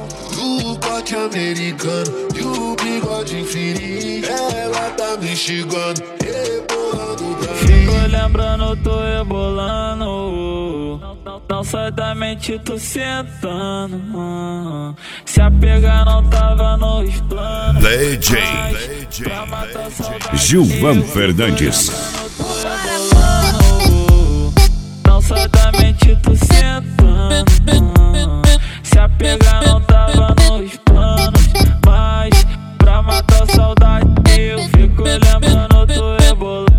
do corte americano e o bigode fininho. Ela tá me xingando, rebolando pra mim. Fico lembrando, tô rebolando. Não sai da mente, tô sentando. Se a pegar não tava nos planos. DJ Gilvan Fernandes. Não sai da mente, tô sentando. Se a pegar não tava nos planos. Mas pra matar a saudade eu fico lembrando, tô rebolando.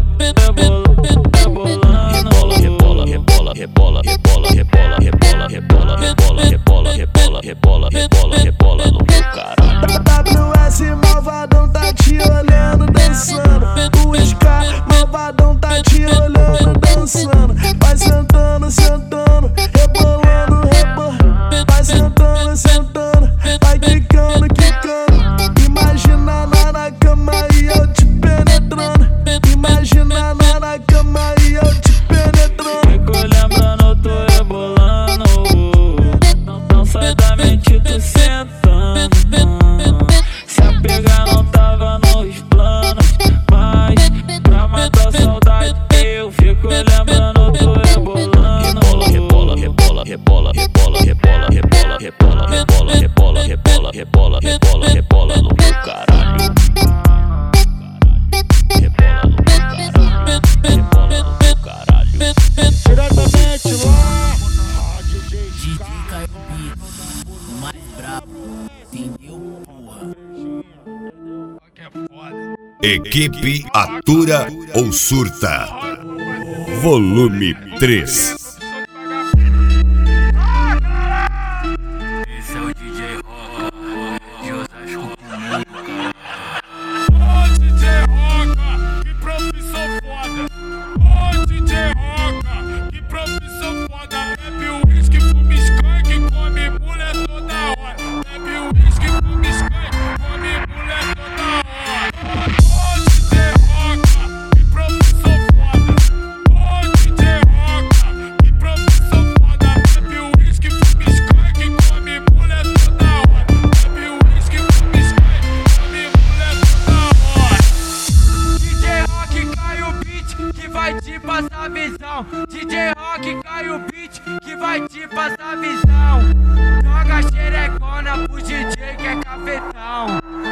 Rebola, rebola, rebola, rebola, rebola, rebola, rebola, rebola, rebola, rebola, rebola, rebola, rebola no meu caralho. WS malvadão tá te olhando dançando. O SK malvadão tá te olhando dançando. Vai sentando, sentando, rebolando, rebolando. Vai sentando, sentando, vai quicando, quicando. Imagina lá na cama e eu te penetrando. Imagina lá na cama e eu te penetrando. Fico lembrando, tô rebolando. Não sai da mente, tô sentando. Se a pegar não tava nos planos. Mas pra matar a saudade eu fico lembrando, tô rebolando. Rebola, rebola, rebola, rebola, rebola, rebola, rebola, rebola, rebola, rebola, rebola, rebola, rebola no meu caralho. Rebola no meu caralho. Rebola no meu caralho. Diretamente lá. DJ Caio Beats, o mais brabo, entendeu, porra? Equipe Atura ou Surta. Volume 3. Esse é o DJ Roca, de Osasco pro mundo, cara. Ô DJ Roca, que profissão foda. Ô DJ Roca, que profissão foda. Bebe uísque, fuma skunk, come mulher toda hora. Bebe uísque, fuma skunk, come mulher toda hora. Ô DJ Roca, que profissão foda. Ô DJ Roca, que profissão foda. Bebe uísque, fuma skunk, come mulher toda hora. Bebe uísque, fuma skunk, come mulher toda hora. DJ Rock cai o beat que vai te passar visão. DJ Rock cai o beat que vai te passar visão. Joga xerecona pro DJ que é cafetão.